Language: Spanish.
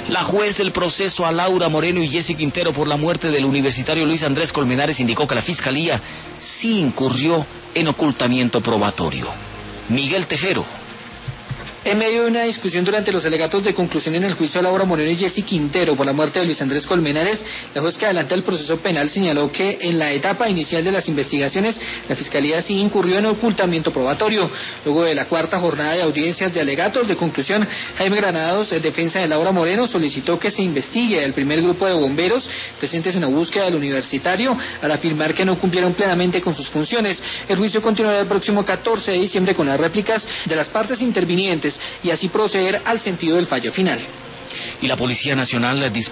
La juez del proceso a Laura Moreno y Jessy Quintero por la muerte del universitario Luis Andrés Colmenares indicó que la Fiscalía sí incurrió en ocultamiento probatorio. Miguel Tejero. En medio de una discusión durante los alegatos de conclusión en el juicio a Laura Moreno y Jessy Quintero por la muerte de Luis Andrés Colmenares, la juez que adelanta el proceso penal señaló que en la etapa inicial de las investigaciones, la Fiscalía sí incurrió en ocultamiento probatorio. Luego de la cuarta jornada de audiencias de alegatos de conclusión, Jaime Granados, defensa de Laura Moreno, solicitó que se investigue al primer grupo de bomberos presentes en la búsqueda del universitario al afirmar que no cumplieron plenamente con sus funciones. El juicio continuará el próximo 14 de diciembre con las réplicas de las partes intervinientes y así proceder al sentido del fallo final. Y la Policía Nacional dispuso